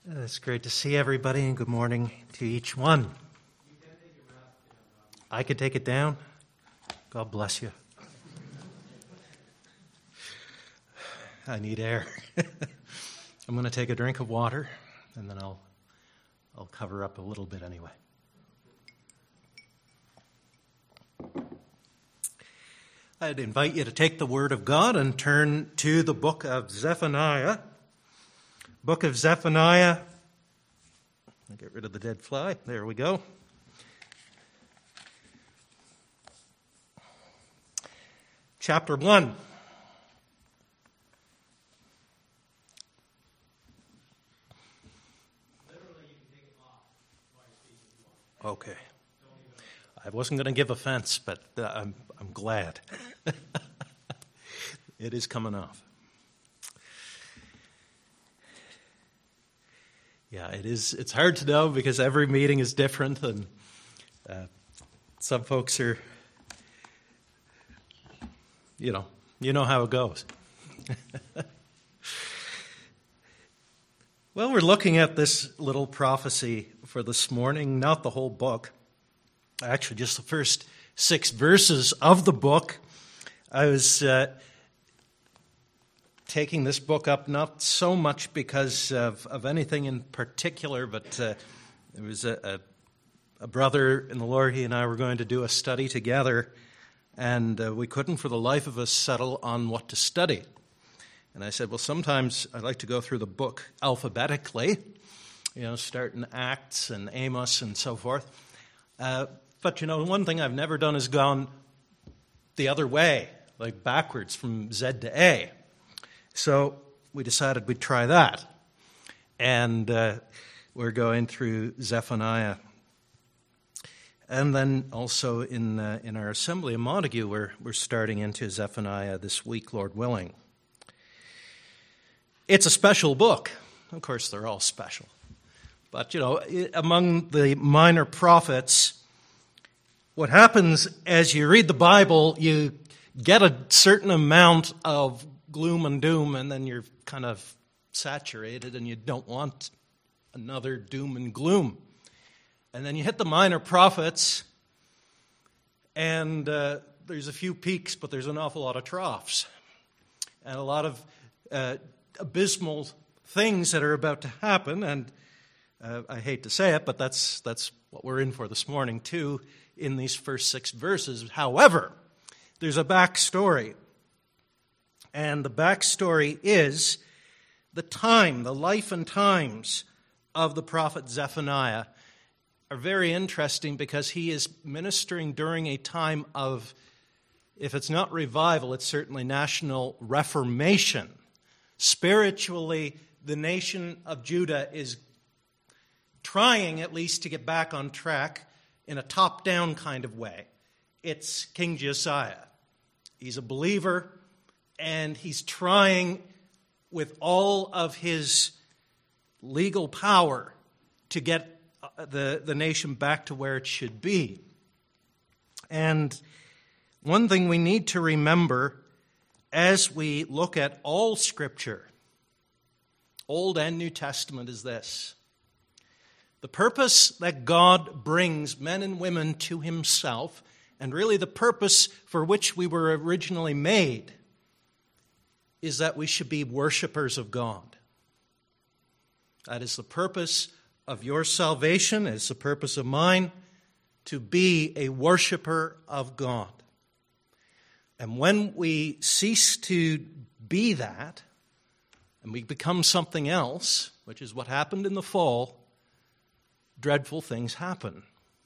It's great to see everybody, and good morning to each one. I could take it down. God bless you. I need air. I'm going to take a drink of water, and then I'll cover up a little bit anyway. I'd invite you to take the Word of God and turn to the book of Zephaniah. Book of Zephaniah. I'll get rid of the dead fly. There we go. Chapter 1. Okay. I wasn't going to give offense, but I'm glad. It is coming off. Yeah, it is. It's hard to know because every meeting is different, and some folks are, you know how it goes. Well, we're looking at this little prophecy for this morning, not the whole book. Actually, just the first 6 verses of the book. I was taking this book up not so much because of anything in particular, but there was a brother in the Lord. He and I were going to do a study together, and we couldn't for the life of us settle on what to study. And I said, well, sometimes I like to go through the book alphabetically, start in Acts and Amos and so forth. But, one thing I've never done is gone the other way, like backwards from Z to A. So we decided we'd try that. And we're going through Zephaniah. And then also in our assembly in Montague, we're starting into Zephaniah this week, Lord willing. It's a special book. Of course, they're all special. But, among the minor prophets, what happens as you read the Bible, you get a certain amount of gloom and doom, and then you're kind of saturated, and you don't want another doom and gloom. And then you hit the minor prophets, and there's a few peaks, but there's an awful lot of troughs, and a lot of abysmal things that are about to happen. And I hate to say it, but that's what we're in for this morning too, in these first 6 verses. However, there's a backstory. And the backstory is the life and times of the prophet Zephaniah are very interesting because he is ministering during a time of, if it's not revival, it's certainly national reformation. Spiritually, the nation of Judah is trying at least to get back on track in a top-down kind of way. It's King Josiah. He's a believer, and he's trying with all of his legal power to get the nation back to where it should be. And one thing we need to remember as we look at all Scripture, Old and New Testament, is this. The purpose that God brings men and women to himself, and really the purpose for which we were originally made, is that we should be worshipers of God. That is the purpose of your salvation, it's the purpose of mine, to be a worshiper of God. And when we cease to be that, and we become something else, which is what happened in the fall, dreadful things happen.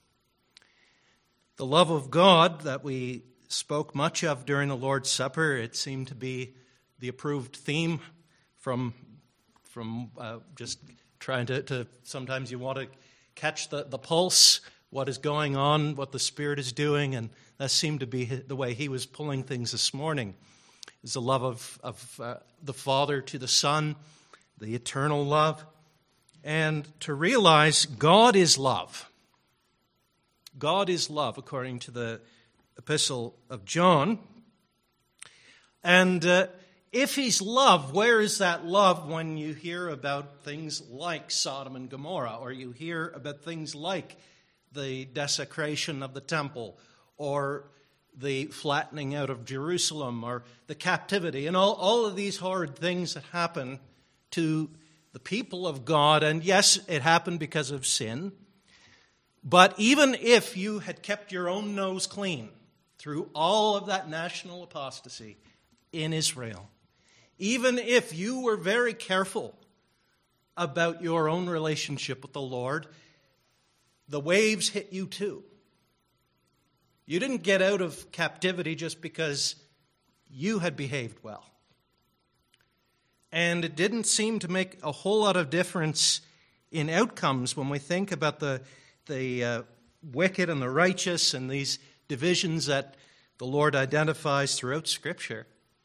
The love of God that we spoke much of during the Lord's Supper, it seemed to be the approved theme from just trying to sometimes you want to catch the pulse, what is going on, what the Spirit is doing, and that seemed to be the way he was pulling things this morning. Is the love of the Father to the Son, the eternal love, and to realize God is love. God is love, according to the Epistle of John. And if he's love, where is that love when you hear about things like Sodom and Gomorrah, or you hear about things like the desecration of the temple, or the flattening out of Jerusalem, or the captivity, and all of these horrid things that happen to the people of God? And yes, it happened because of sin. But even if you had kept your own nose clean through all of that national apostasy in Israel, even if you were very careful about your own relationship with the Lord, the waves hit you too. You didn't get out of captivity just because you had behaved well. And it didn't seem to make a whole lot of difference in outcomes when we think about the wicked and the righteous and these divisions that the Lord identifies throughout Scripture.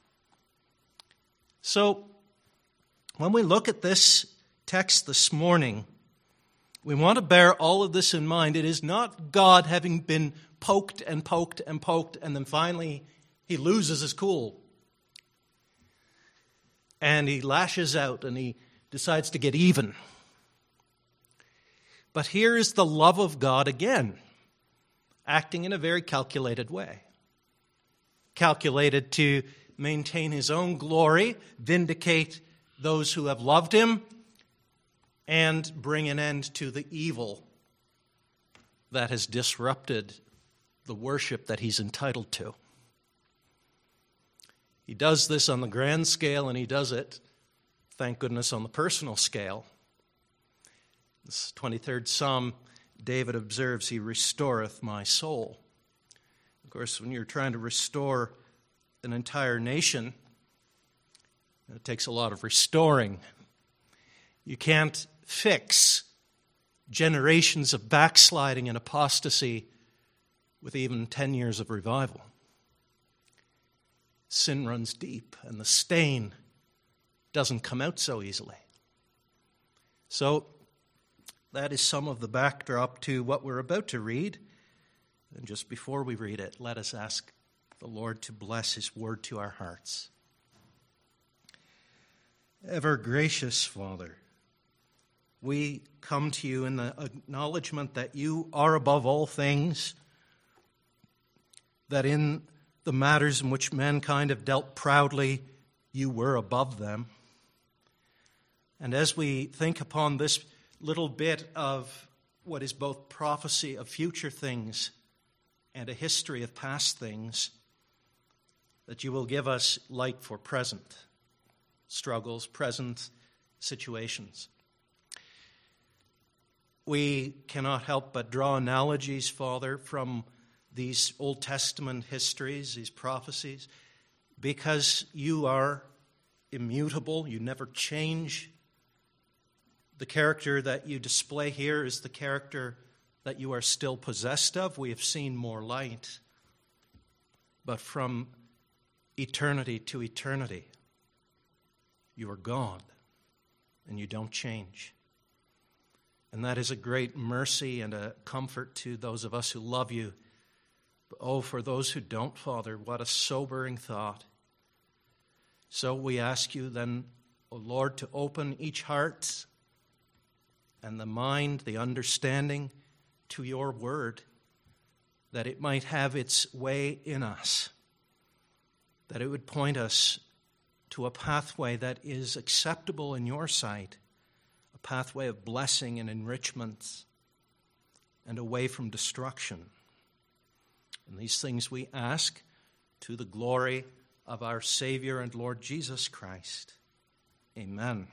So, when we look at this text this morning, we want to bear all of this in mind. It is not God having been poked and poked and poked, and then finally he loses his cool. And he lashes out and he decides to get even. But here is the love of God again, acting in a very calculated way. Calculated to maintain his own glory, vindicate those who have loved him, and bring an end to the evil that has disrupted the worship that he's entitled to. He does this on the grand scale, and he does it, thank goodness, on the personal scale. This 23rd Psalm, David observes, he restoreth my soul. Of course, when you're trying to restore an entire nation, it takes a lot of restoring. You can't fix generations of backsliding and apostasy with even 10 years of revival. Sin runs deep, and the stain doesn't come out so easily. So, that is some of the backdrop to what we're about to read. And just before we read it, let us ask the Lord to bless his word to our hearts. Ever gracious Father, we come to you in the acknowledgement that you are above all things, that in the matters in which mankind have dealt proudly, you were above them. And as we think upon this little bit of what is both prophecy of future things and a history of past things, that you will give us light for present struggles, present situations. We cannot help but draw analogies, Father, from these Old Testament histories, these prophecies, because you are immutable, you never change. The character that you display here is the character that you are still possessed of. We have seen more light. But from eternity to eternity, you are God, and you don't change. And that is a great mercy and a comfort to those of us who love you. But oh, for those who don't, Father, what a sobering thought. So we ask you then, O Lord, to open each heart and the mind, the understanding to your word, that it might have its way in us, that it would point us to a pathway that is acceptable in your sight, a pathway of blessing and enrichment, and away from destruction. And these things we ask to the glory of our Savior and Lord Jesus Christ. Amen.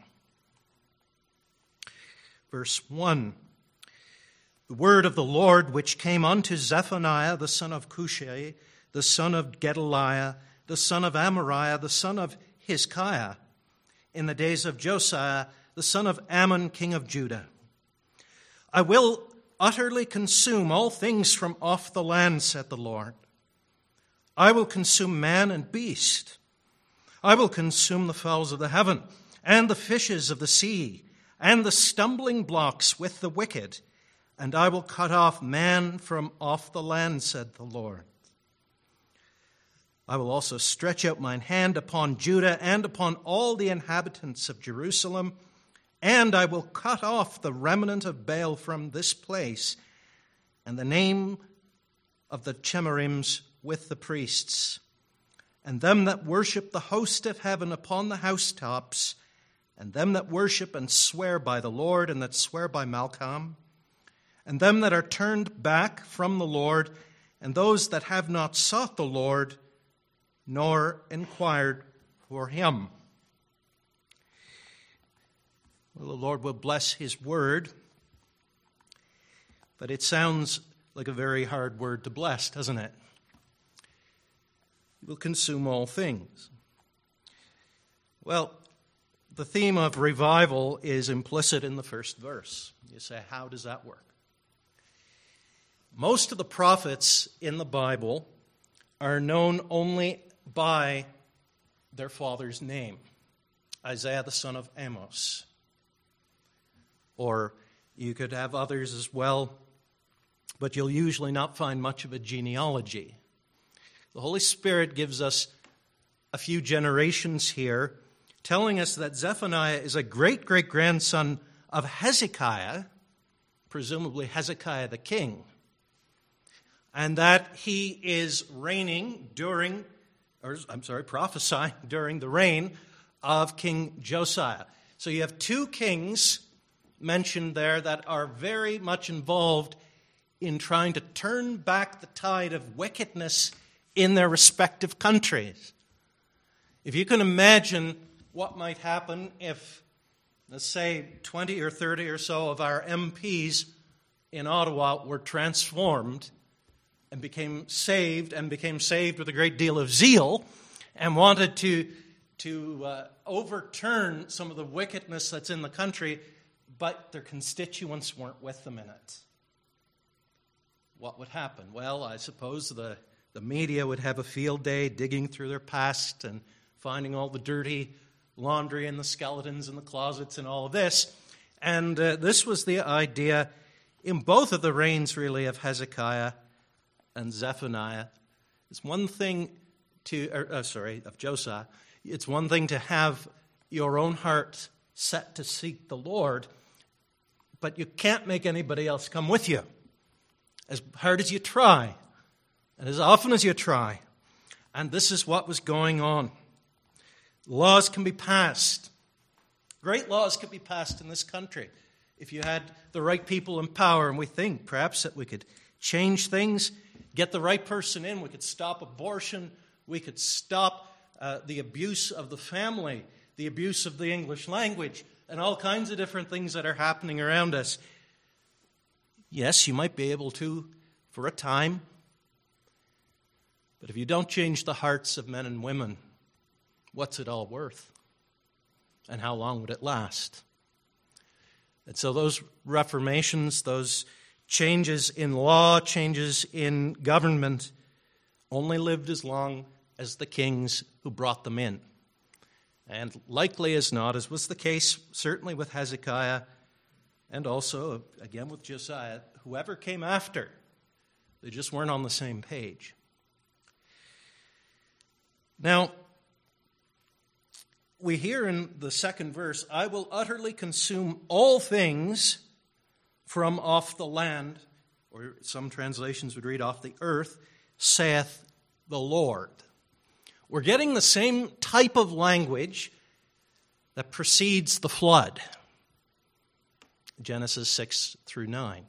Verse 1, the word of the Lord which came unto Zephaniah, the son of Cushi, the son of Gedaliah, the son of Amariah, the son of Hezekiah, in the days of Josiah, the son of Ammon, king of Judah. I will utterly consume all things from off the land, said the Lord. I will consume man and beast. I will consume the fowls of the heaven, and the fishes of the sea, and the stumbling blocks with the wicked, and I will cut off man from off the land, said the Lord. I will also stretch out mine hand upon Judah and upon all the inhabitants of Jerusalem, and I will cut off the remnant of Baal from this place, and the name of the Chemarims with the priests, and them that worship the host of heaven upon the housetops, and them that worship and swear by the Lord, and that swear by Malcham, and them that are turned back from the Lord, and those that have not sought the Lord, nor inquired for him. Well, the Lord will bless his word, but it sounds like a very hard word to bless, doesn't it? He will consume all things. Well, the theme of revival is implicit in the first verse. You say, how does that work? Most of the prophets in the Bible are known only by their father's name. Isaiah the son of Amos. Or you could have others as well, but you'll usually not find much of a genealogy. The Holy Spirit gives us a few generations here, telling us that Zephaniah is a great-great-grandson of Hezekiah, presumably Hezekiah the king, and that he is prophesying during the reign of King Josiah. So you have two kings mentioned there that are very much involved in trying to turn back the tide of wickedness in their respective countries. If you can imagine what might happen if, let's say, 20 or 30 or so of our MPs in Ottawa were transformed and became saved with a great deal of zeal and wanted to overturn some of the wickedness that's in the country, but their constituents weren't with them in it. What would happen? Well, I suppose the media would have a field day digging through their past and finding all the dirty laundry and the skeletons in the closets and all of this. And this was the idea in both of the reigns, really, of Hezekiah and Zephaniah. It's one thing of Josiah. It's one thing to have your own heart set to seek the Lord, but you can't make anybody else come with you. As hard as you try, and as often as you try. And this is what was going on. Laws can be passed. Great laws could be passed in this country if you had the right people in power. And we think perhaps that we could change things, get the right person in. We could stop abortion. We could stop the abuse of the family, the abuse of the English language, and all kinds of different things that are happening around us. Yes, you might be able to for a time. But if you don't change the hearts of men and women, what's it all worth? And how long would it last? And so those reformations, those changes in law, changes in government, only lived as long as the kings who brought them in. And likely as not, as was the case certainly with Hezekiah and also, again, with Josiah, whoever came after, they just weren't on the same page. Now, we hear in the second verse, I will utterly consume all things from off the land, or some translations would read off the earth, saith the Lord. We're getting the same type of language that precedes the flood. Genesis 6 through 9.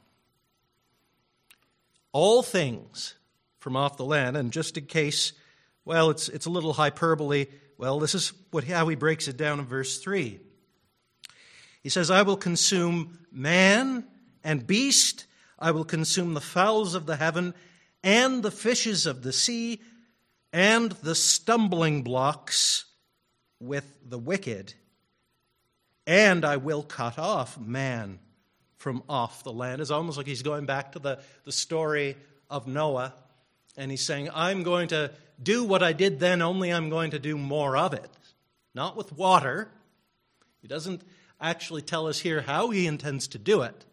All things from off the land, and just in case, well, it's a little hyperbole, well, this is how he breaks it down in verse 3. He says, I will consume man and beast, I will consume the fowls of the heaven, and the fishes of the sea, and the stumbling blocks with the wicked. And I will cut off man from off the land. It's almost like he's going back to the story of Noah. And he's saying, I'm going to do what I did then, only I'm going to do more of it. Not with water. He doesn't actually tell us here how he intends to do it.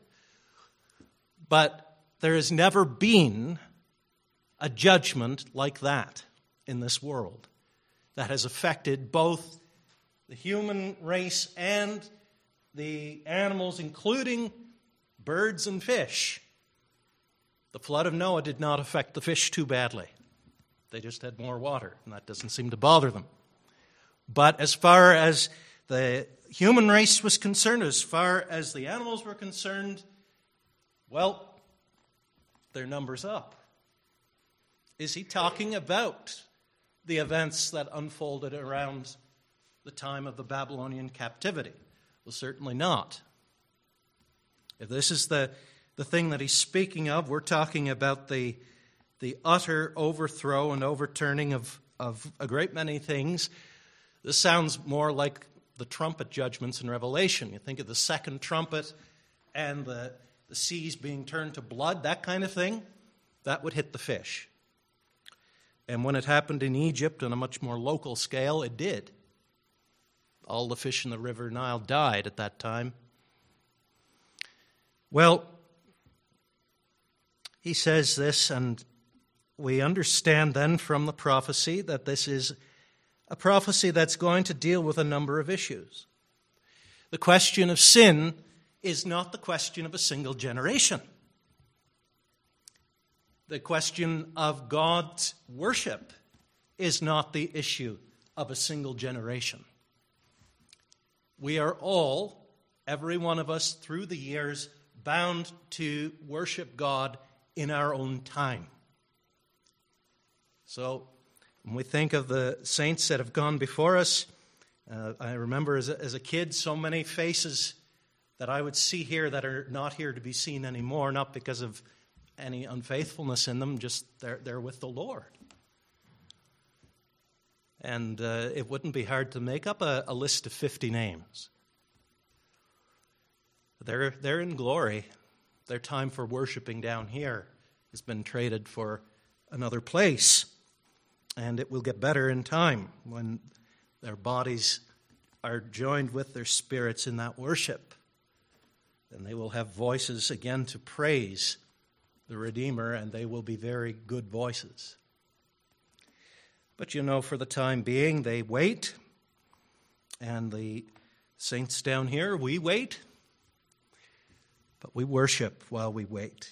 But there has never been a judgment like that in this world that has affected both the human race and the animals, including birds and fish. The flood of Noah did not affect the fish too badly. They just had more water, and that doesn't seem to bother them. But as far as the human race was concerned, as far as the animals were concerned, well, their number's up. Is he talking about the events that unfolded around the time of the Babylonian captivity? Well, certainly not. If this is the thing that he's speaking of, we're talking about the utter overthrow and overturning of a great many things. This sounds more like the trumpet judgments in Revelation. You think of the second trumpet and the seas being turned to blood, that kind of thing. That would hit the fish. And when it happened in Egypt on a much more local scale, it did. All the fish in the river Nile died at that time. Well, he says this, and we understand then from the prophecy that this is a prophecy that's going to deal with a number of issues. The question of sin is not the question of a single generation. The question of God's worship is not the issue of a single generation. We are all, every one of us through the years, bound to worship God in our own time. So when we think of the saints that have gone before us, I remember as a kid so many faces that I would see here that are not here to be seen anymore, not because of any unfaithfulness in them, just they're with the Lord. And it wouldn't be hard to make up a list of 50 names. They're in glory. Their time for worshiping down here has been traded for another place. And it will get better in time when their bodies are joined with their spirits in that worship. Then they will have voices again to praise the Redeemer, and they will be very good voices. But for the time being, they wait. And the saints down here, we wait. But we worship while we wait.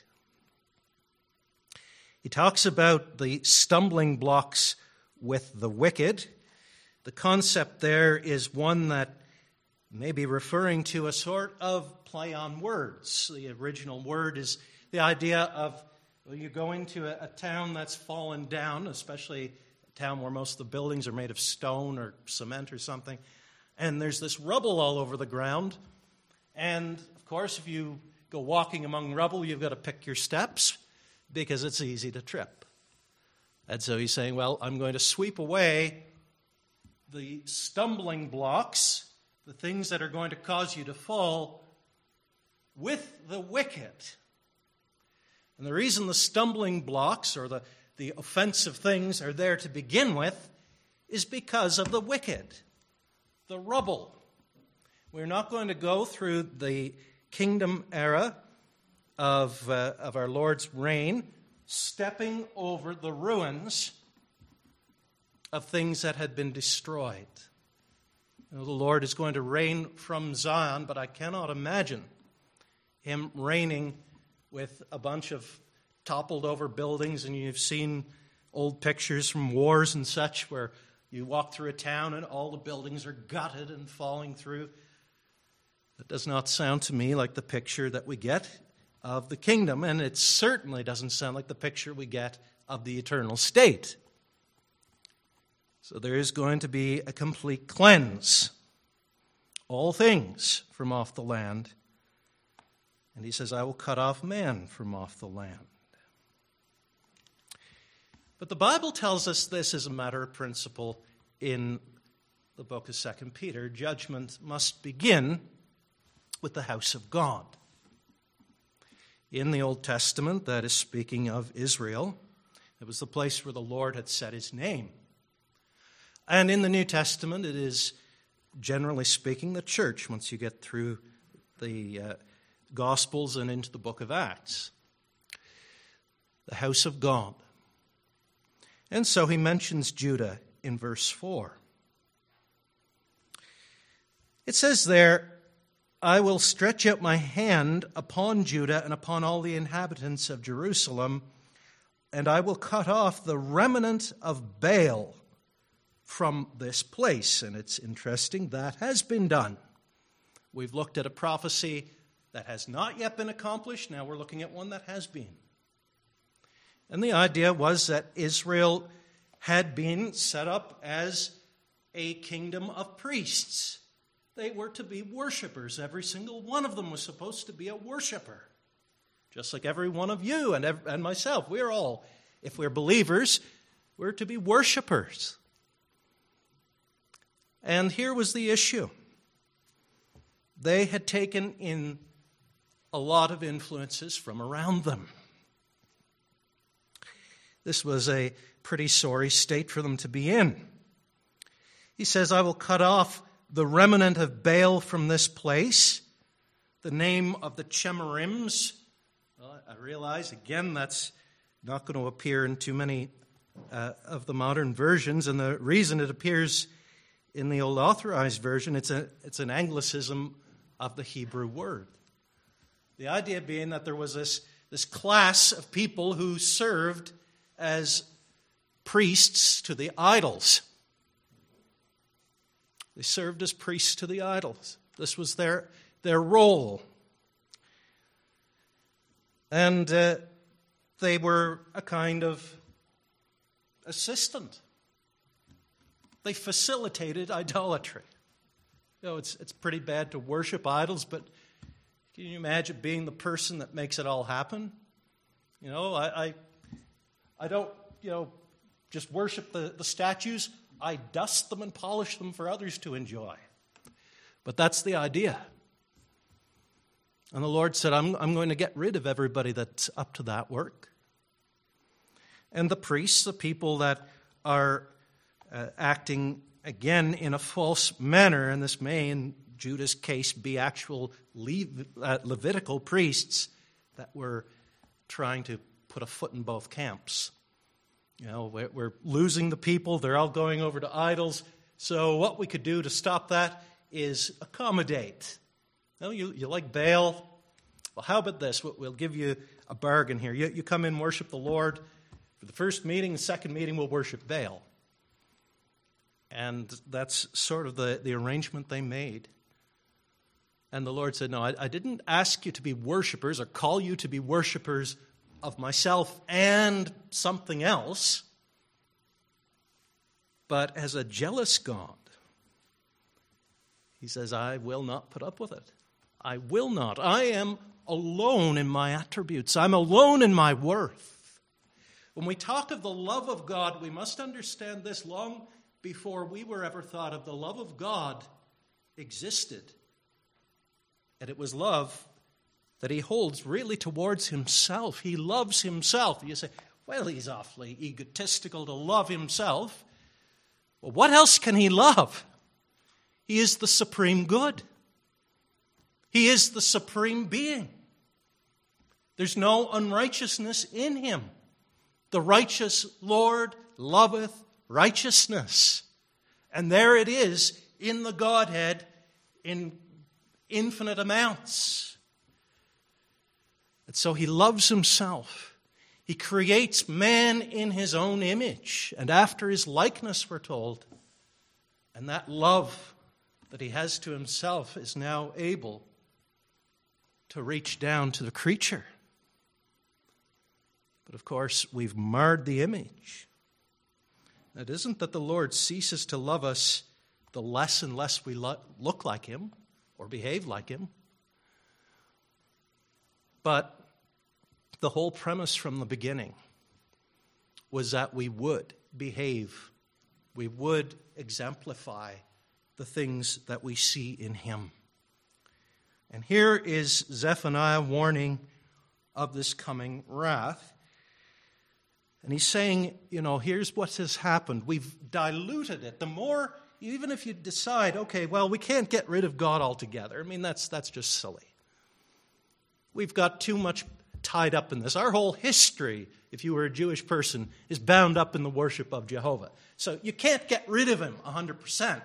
He talks about the stumbling blocks with the wicked. The concept there is one that may be referring to a sort of play on words. The original word is the idea of, you go into a town that's fallen down, especially a town where most of the buildings are made of stone or cement or something, and there's this rubble all over the ground. And, of course, if you go walking among rubble, you've got to pick your steps, because it's easy to trip. And so he's saying, well, I'm going to sweep away the stumbling blocks, the things that are going to cause you to fall, with the wicked. And the reason the stumbling blocks or the offensive things are there to begin with is because of the wicked, the rubble. We're not going to go through the kingdom era of our Lord's reign, stepping over the ruins of things that had been destroyed. The Lord is going to reign from Zion, but I cannot imagine him reigning with a bunch of toppled over buildings, and you've seen old pictures from wars and such where you walk through a town and all the buildings are gutted and falling through. That does not sound to me like the picture that we get of the kingdom, and it certainly doesn't sound like the picture we get of the eternal state. So there is going to be a complete cleanse. All things from off the land. And he says, I will cut off man from off the land. But the Bible tells us this is a matter of principle in the book of 2 Peter. Judgment must begin with the house of God. In the Old Testament, that is speaking of Israel. It was the place where the Lord had set his name. And in the New Testament, it is, generally speaking, the church, once you get through the Gospels and into the book of Acts. The house of God. And so he mentions Judah in verse 4. It says there, I will stretch out my hand upon Judah and upon all the inhabitants of Jerusalem, and I will cut off the remnant of Baal from this place. And it's interesting, that has been done. We've looked at a prophecy that has not yet been accomplished. Now we're looking at one that has been. And the idea was that Israel had been set up as a kingdom of priests. They were to be worshipers. Every single one of them was supposed to be a worshiper. Just like every one of you and myself. We're all, if we're believers, we're to be worshipers. And here was the issue. They had taken in a lot of influences from around them. This was a pretty sorry state for them to be in. He says, I will cut off the remnant of Baal from this place. The name of the Chemarims. Well, I realize, again, that's not going to appear in too many of the modern versions. And the reason it appears in the Old Authorized Version, it's an Anglicism of the Hebrew word. The idea being that there was this class of people who served as priests to the idols. They served as priests to the idols. This was their role. And they were a kind of assistant. They facilitated idolatry. You know, it's pretty bad to worship idols, but can you imagine being the person that makes it all happen? You know, I don't, just worship the statues. I dust them and polish them for others to enjoy. But that's the idea. And the Lord said, I'm going to get rid of everybody that's up to that work. And the priests, the people that are acting, again, in a false manner, and this may, in Judah's case, be actual Levitical priests that were trying to put a foot in both camps. You know, we're losing the people. They're all going over to idols. So what we could do to stop that is accommodate. You know, you like Baal? Well, how about this? We'll give you a bargain here. You come in, worship the Lord. For the first meeting, the second meeting, we'll worship Baal. And that's sort of the arrangement they made. And the Lord said, no, I didn't ask you to be worshipers or call you to be worshipers of myself and something else, but as a jealous God. He says, I will not put up with it. I will not. I am alone in my attributes. I'm alone in my worth. When we talk of the love of God, we must understand this. Long before we were ever thought of, the love of God existed. And it was love that he holds really towards himself. He loves himself. You say, well, he's awfully egotistical to love himself. Well, what else can he love? He is the supreme good. He is the supreme being. There's no unrighteousness in him. The righteous Lord loveth righteousness. And there it is in the Godhead in infinite amounts. And so he loves himself. He creates man in his own image and after his likeness, we're told. And that love that he has to himself is now able to reach down to the creature. But of course, we've marred the image. It isn't that the Lord ceases to love us the less and less we look like him or behave like him. But the whole premise from the beginning was that we would behave, we would exemplify the things that we see in him. And here is Zephaniah warning of this coming wrath. And he's saying, here's what has happened. We've diluted it. The more, even if you decide, okay, well, we can't get rid of God altogether. I mean, that's just silly. We've got too much tied up in this. Our whole history if you were a Jewish person, is bound up in the worship of Jehovah. So you can't get rid of him 100%.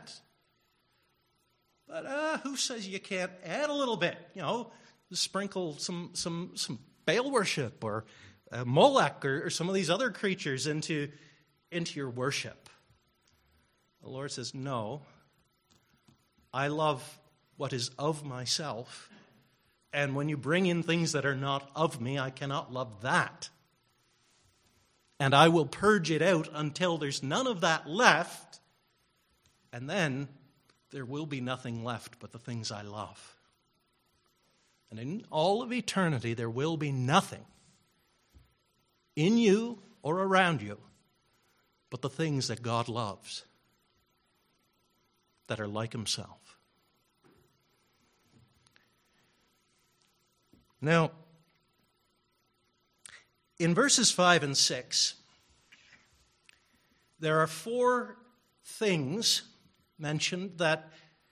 But who says you can't add a little bit? Sprinkle some Baal worship or Molech or some of these other creatures into your worship. The Lord says, no, I love what is of myself, and when you bring in things that are not of me, I cannot love that. And I will purge it out until there's none of that left, and then there will be nothing left but the things I love. And in all of eternity, there will be nothing in you or around you but the things that God loves, that are like himself. Now, in verses 5 and 6, there are 4 things mentioned that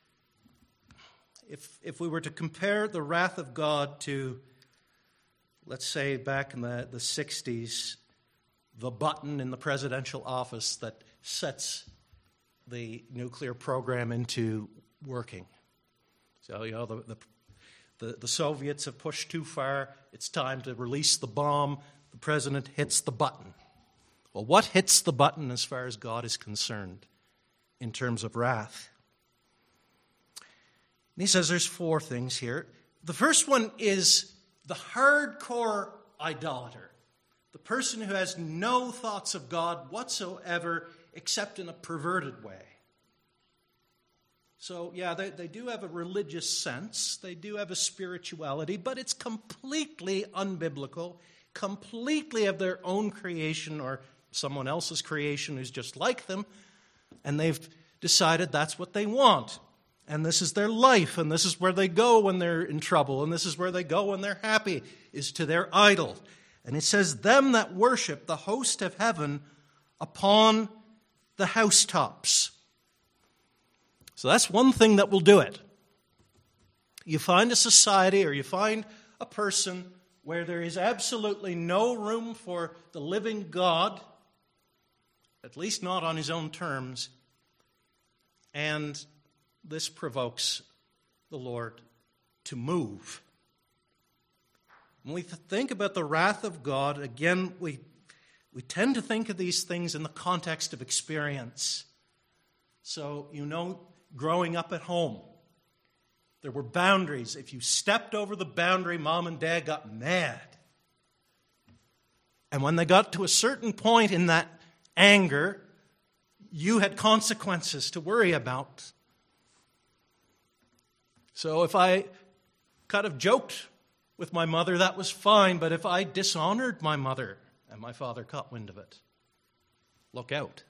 if we were to compare the wrath of God to, let's say, back in the 60s, the button in the presidential office that sets the nuclear program into working. So, the Soviets have pushed too far. It's time to release the bomb. The president hits the button. Well, what hits the button as far as God is concerned in terms of wrath? And he says there's 4 things here. The first one is the hardcore idolater, the person who has no thoughts of God whatsoever except in a perverted way. So, yeah, they do have a religious sense. They do have a spirituality, but it's completely unbiblical, completely of their own creation or someone else's creation who's just like them, and they've decided that's what they want. And this is their life, and this is where they go when they're in trouble, and this is where they go when they're happy, is to their idol. And it says, them that worship the host of heaven upon the housetops. So that's one thing that will do it. You find a society or you find a person where there is absolutely no room for the living God, at least not on his own terms, and this provokes the Lord to move. When we think about the wrath of God, again, we tend to think of these things in the context of experience. So, growing up at home, there were boundaries. If you stepped over the boundary, Mom and Dad got mad. And when they got to a certain point in that anger, you had consequences to worry about. So if I kind of joked with my mother, that was fine. But if I dishonored my mother and my father caught wind of it, look out.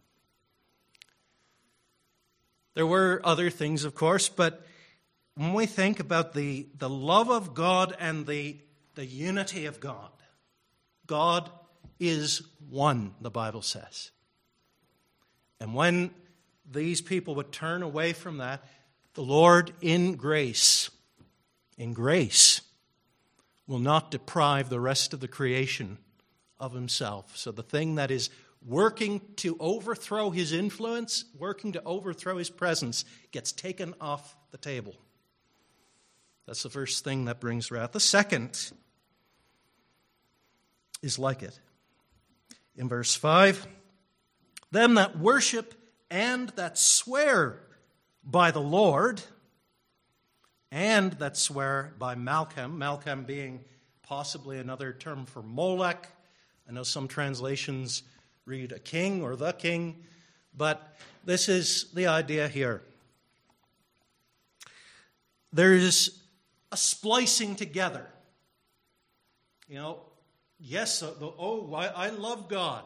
There were other things, of course, but when we think about the love of God and the unity of God, God is one, the Bible says. And when these people would turn away from that, the Lord in grace, will not deprive the rest of the creation of himself. So the thing that is working to overthrow his influence, working to overthrow his presence, gets taken off the table. That's the first thing that brings wrath. The second is like it. In verse 5, them that worship and that swear by the Lord, and that swear by Malcham being possibly another term for Molech. I know some translations read a king or the king, but this is the idea here. There is a splicing together. Yes, I love God.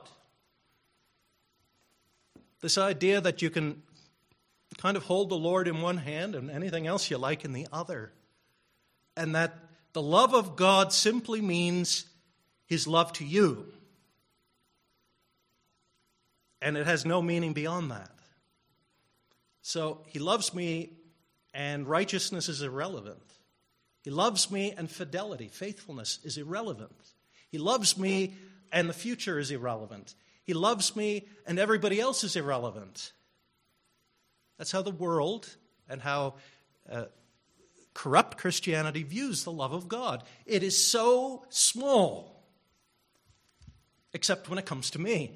This idea that you can kind of hold the Lord in one hand and anything else you like in the other. And that the love of God simply means his love to you. And it has no meaning beyond that. So he loves me and righteousness is irrelevant. He loves me and fidelity, faithfulness is irrelevant. He loves me and the future is irrelevant. He loves me and everybody else is irrelevant. That's how the world and how corrupt Christianity views the love of God. It is so small, except when it comes to me.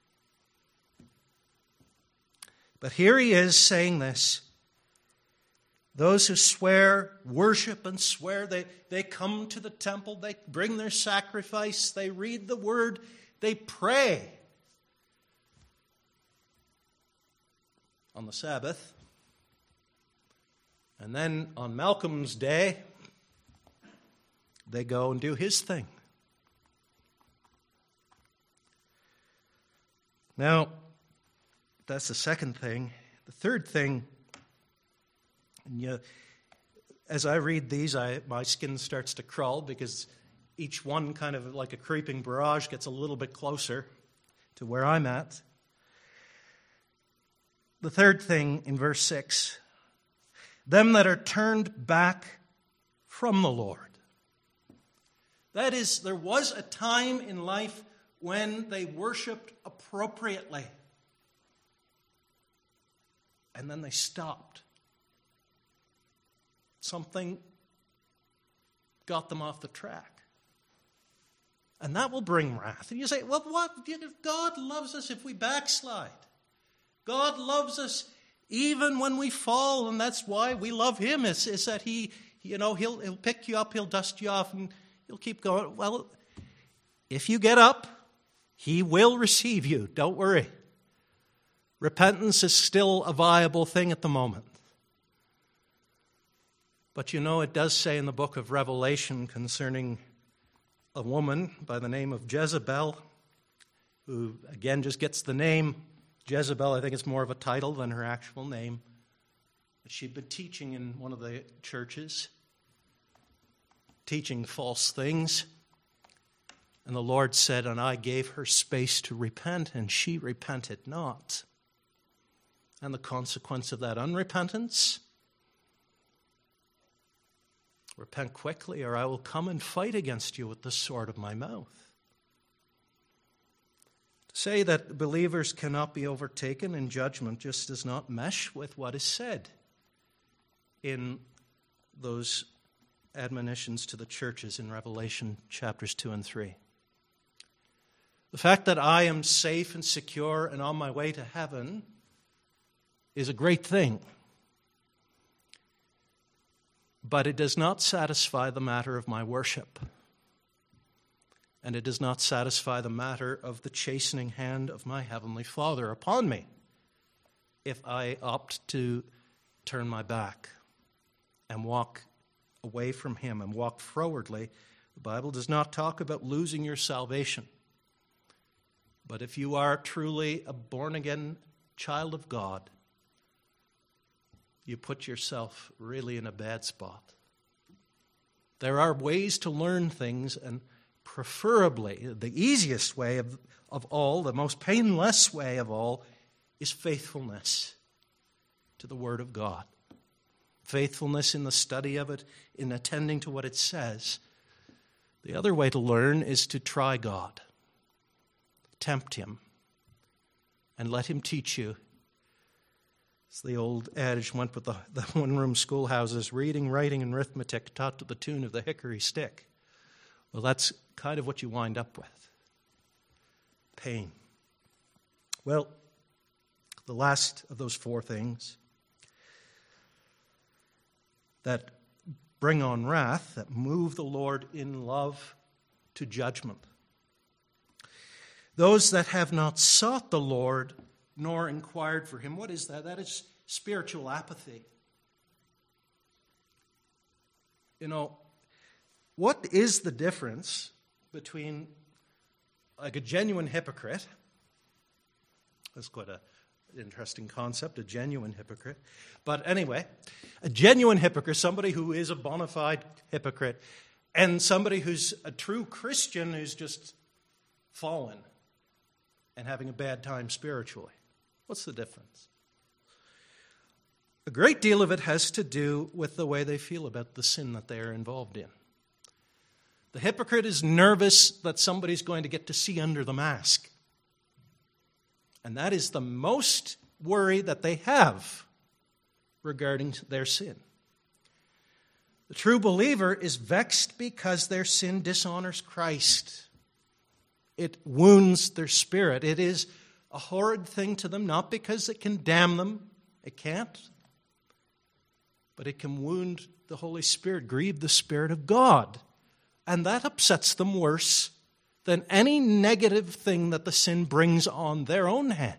But here he is saying this. Those who swear, worship and swear, they come to the temple, they bring their sacrifice, they read the word, they pray on the Sabbath. And then on Malcolm's day, they go and do his thing. Now, that's the second thing. The third thing, and as I read these, my skin starts to crawl because each one kind of like a creeping barrage gets a little bit closer to where I'm at. The third thing in verse 6, them that are turned back from the Lord. That is, there was a time in life when they worshipped appropriately. And then they stopped. Something got them off the track. And that will bring wrath. And you say, well, what? God loves us if we backslide. God loves us even when we fall, and that's why we love him, is that he'll pick you up, he'll dust you off, and he'll keep going. Well, if you get up, he will receive you. Don't worry. Repentance is still a viable thing at the moment. But it does say in the book of Revelation concerning a woman by the name of Jezebel, who again just gets the name Jezebel. I think it's more of a title than her actual name. But she'd been teaching in one of the churches, teaching false things. And the Lord said, and I gave her space to repent, and she repented not. And the consequence of that unrepentance, repent quickly, or I will come and fight against you with the sword of my mouth. To say that believers cannot be overtaken in judgment just does not mesh with what is said in those admonitions to the churches in Revelation chapters 2 and 3. The fact that I am safe and secure and on my way to heaven is a great thing. But it does not satisfy the matter of my worship. And it does not satisfy the matter of the chastening hand of my heavenly Father upon me if I opt to turn my back and walk away from him and walk frowardly. The Bible does not talk about losing your salvation. But if you are truly a born-again child of God, you put yourself really in a bad spot. There are ways to learn things, and preferably, the easiest way of all, the most painless way of all, is faithfulness to the Word of God. Faithfulness in the study of it, in attending to what it says. The other way to learn is to try God. Tempt him and let him teach you. As the old adage went with the one-room schoolhouses, reading, writing, and arithmetic taught to the tune of the hickory stick. Well, that's kind of what you wind up with. Pain. Well, the last of those four things that bring on wrath, that move the Lord in love to judgment. Those that have not sought the Lord nor inquired for him. What is that? That is spiritual apathy. What is the difference between like a genuine hypocrite? That's quite an interesting concept, a genuine hypocrite. But anyway, a genuine hypocrite, somebody who is a bona fide hypocrite, and somebody who's a true Christian who's just fallen and having a bad time spiritually. What's the difference? A great deal of it has to do with the way they feel about the sin that they are involved in. The hypocrite is nervous that somebody's going to get to see under the mask. And that is the most worry that they have regarding their sin. The true believer is vexed because their sin dishonors Christ. It wounds their spirit. It is a horrid thing to them, not because it can damn them. It can't. But it can wound the Holy Spirit, grieve the Spirit of God. And that upsets them worse than any negative thing that the sin brings on their own head.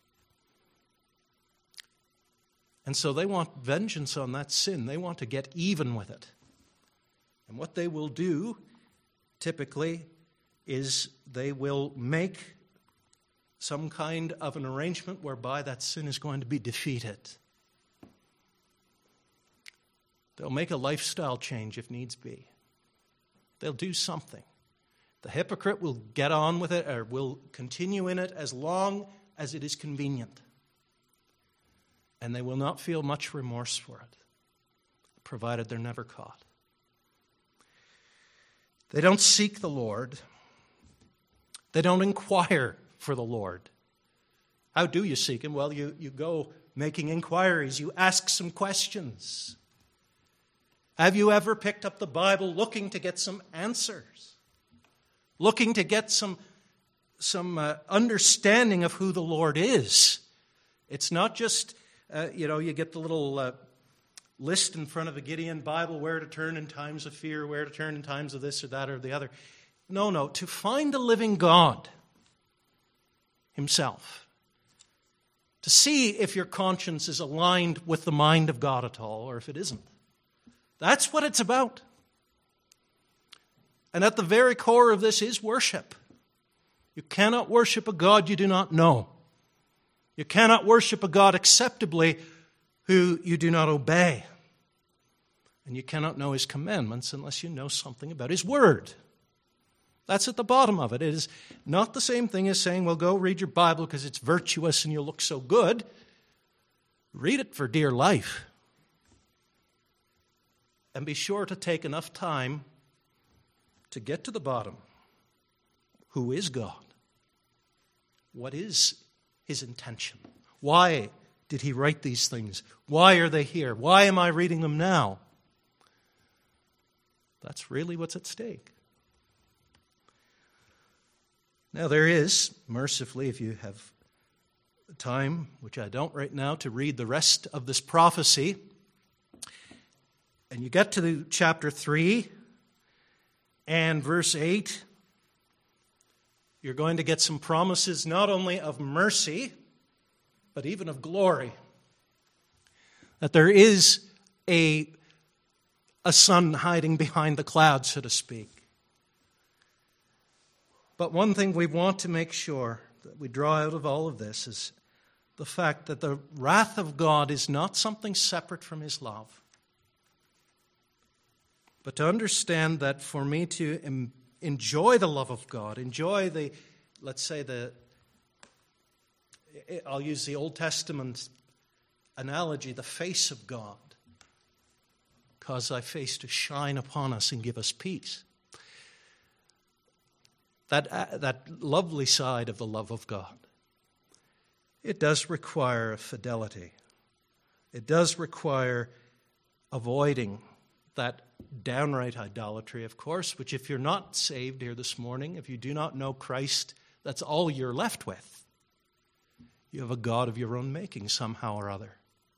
And so they want vengeance on that sin. They want to get even with it. And what they will do, typically, is they will make some kind of an arrangement whereby that sin is going to be defeated. They'll make a lifestyle change if needs be. They'll do something. The hypocrite will get on with it or will continue in it as long as it is convenient. And they will not feel much remorse for it, provided they're never caught. They don't seek the Lord. They don't inquire for the Lord. How do you seek Him? Well, you go making inquiries. You ask some questions. Have you ever picked up the Bible looking to get some answers? Looking to get some understanding of who the Lord is? It's not just, you get the little list in front of a Gideon Bible, where to turn in times of fear, where to turn in times of this or that or the other. No, to find the living God Himself. To see if your conscience is aligned with the mind of God at all, or if it isn't. That's what it's about. And at the very core of this is worship. You cannot worship a God you do not know. You cannot worship a God acceptably who you do not obey. And you cannot know His commandments unless you know something about His Word. That's at the bottom of it. It is not the same thing as saying, well, go read your Bible because it's virtuous and you'll look so good. Read it for dear life. And be sure to take enough time to get to the bottom. Who is God? What is His intention? Why did He write these things? Why are they here? Why am I reading them now? That's really what's at stake. Now there is, mercifully, if you have time, which I don't right now, to read the rest of this prophecy, and you get to chapter 3 and verse 8, you're going to get some promises not only of mercy, but even of glory. That there is a sun hiding behind the clouds, so to speak. But one thing we want to make sure that we draw out of all of this is the fact that the wrath of God is not something separate from His love. But to understand that for me to enjoy the love of God, enjoy I'll use the Old Testament analogy, the face of God, cause thy face to shine upon us and give us peace. That lovely side of the love of God, it does require fidelity. It does require avoiding that downright idolatry, of course, which if you're not saved here this morning, if you do not know Christ, that's all you're left with. You have a God of your own making somehow or other.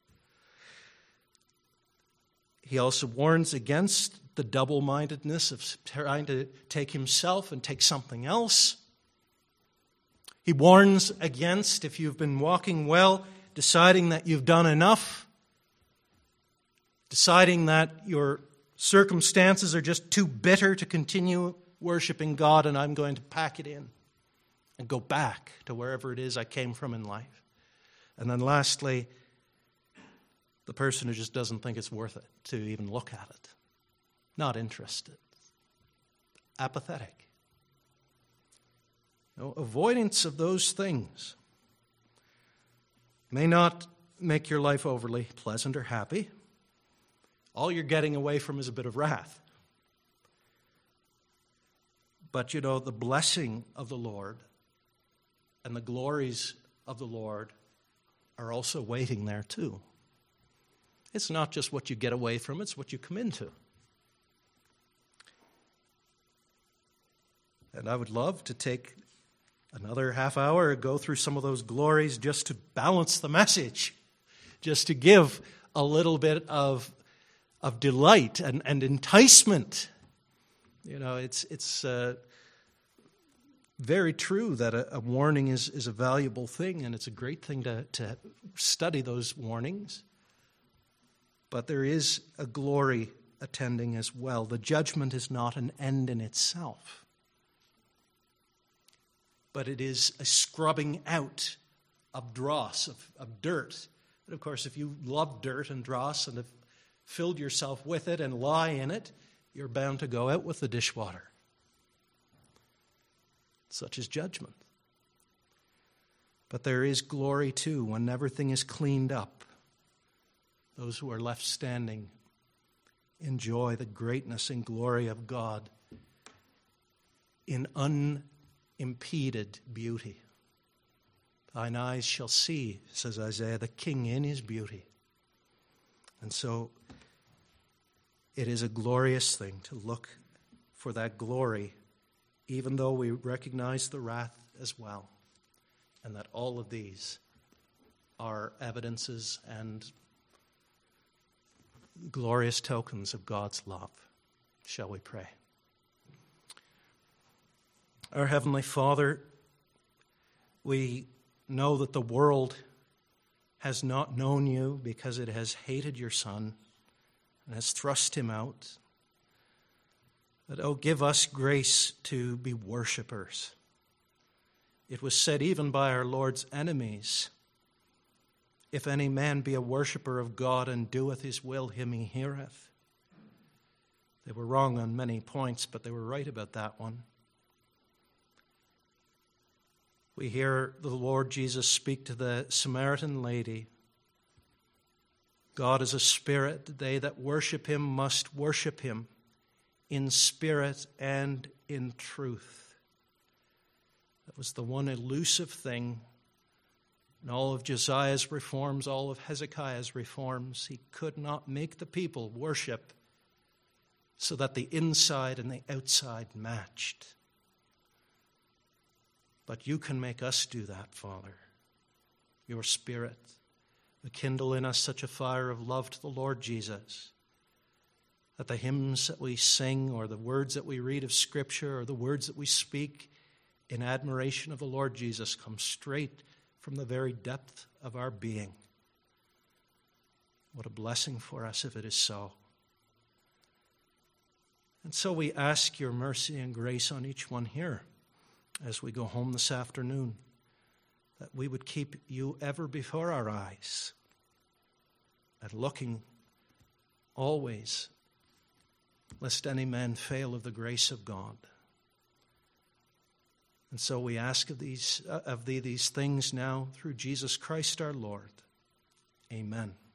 He also warns against the double-mindedness of trying to take himself and take something else. He warns against, if you've been walking well, deciding that you've done enough, deciding that your circumstances are just too bitter to continue worshiping God, and I'm going to pack it in and go back to wherever it is I came from in life. And then lastly, the person who just doesn't think it's worth it to even look at it. Not interested. Apathetic. No, avoidance of those things may not make your life overly pleasant or happy. All you're getting away from is a bit of wrath. But you know, the blessing of the Lord and the glories of the Lord are also waiting there too. It's not just what you get away from, it's what you come into. And I would love to take another half hour and go through some of those glories just to balance the message, just to give a little bit of delight and enticement. You know, it's very true that a warning is a valuable thing, and it's a great thing to study those warnings. But there is a glory attending as well. The judgment is not an end in itself, but it is a scrubbing out of dross, of dirt. And of course, if you love dirt and dross and have filled yourself with it and lie in it, you're bound to go out with the dishwater. Such is judgment. But there is glory too when everything is cleaned up. Those who are left standing enjoy the greatness and glory of God in unimpeded beauty. Thine eyes shall see, says Isaiah, the King in his beauty. And so it is a glorious thing to look for that glory, even though we recognize the wrath as well, and that all of these are evidences and glorious tokens of God's love. Shall we pray? Our Heavenly Father, we know that the world has not known you because it has hated your Son and has thrust him out. But, oh, give us grace to be worshipers. It was said even by our Lord's enemies, if any man be a worshipper of God and doeth his will, him he heareth. They were wrong on many points, but they were right about that one. We hear the Lord Jesus speak to the Samaritan lady. God is a spirit. They that worship him must worship him in spirit and in truth. That was the one elusive thing in all of Josiah's reforms, all of Hezekiah's reforms. He could not make the people worship so that the inside and the outside matched. But you can make us do that, Father. Your Spirit will kindle in us such a fire of love to the Lord Jesus that the hymns that we sing or the words that we read of Scripture or the words that we speak in admiration of the Lord Jesus come straight from the very depth of our being. What a blessing for us if it is so. And so we ask your mercy and grace on each one here as we go home this afternoon, that we would keep you ever before our eyes and looking always, lest any man fail of the grace of God. And so we ask of thee these things now through Jesus Christ our Lord. Amen.